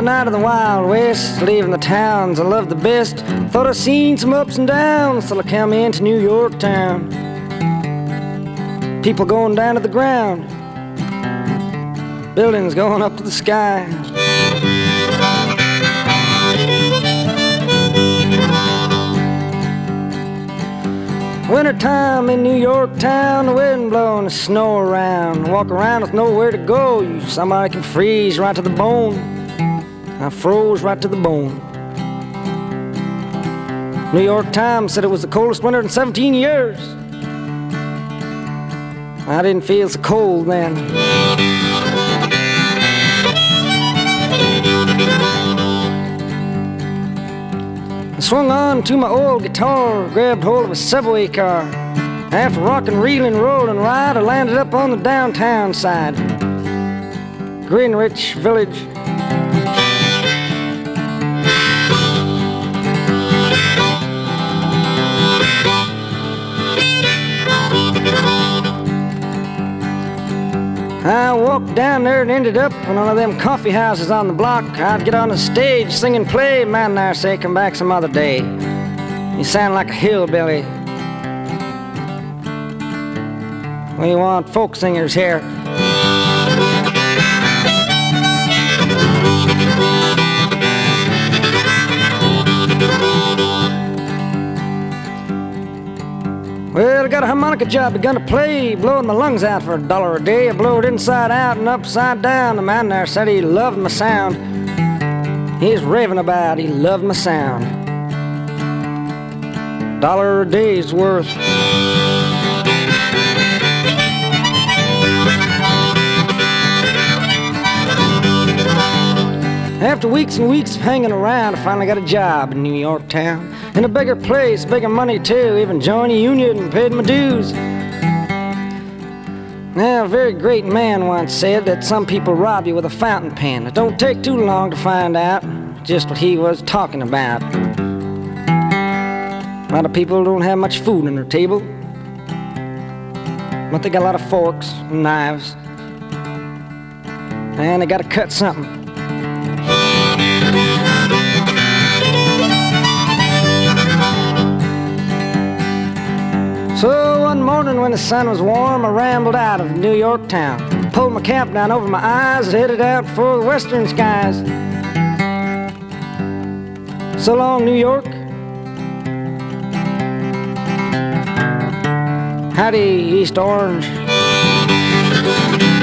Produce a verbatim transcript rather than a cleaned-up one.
night of the Wild West, leaving the towns I love the best. Thought I'd seen some ups and downs till I come into New York town. People going down to the ground, buildings going up to the sky. Wintertime in New York town, the wind blowing the snow around. Walk around with nowhere to go, you somebody can freeze right to the bone. I froze right to the bone. New York Times said it was the coldest winter in seventeen years. I didn't feel so cold then. I swung on to my old guitar, grabbed hold of a subway car. After rocking, reeling, rolling ride, I landed up on the downtown side, Greenwich Village. I walked down there and ended up in one of them coffee houses on the block. I'd get on the stage, sing and play. Man, there say, come back some other day. You sound like a hillbilly. We want folk singers here. Well, I got a harmonica job, begun to play, blowing my lungs out for a dollar a day. I blew it inside out and upside down. The man there said he loved my sound. He's raving about he loved my sound. Dollar a day's worth. After weeks and weeks of hanging around, I finally got a job in New York town. In a bigger place, bigger money too, even joined a union and paid my dues. Now, a very great man once said that some people rob you with a fountain pen. It don't take too long to find out just what he was talking about. A lot of people don't have much food on their table, but they got a lot of forks and knives, and they gotta cut something. So one morning when the sun was warm, I rambled out of New York town, pulled my cap down over my eyes, headed out for the western skies. So long, New York. Howdy, East Orange.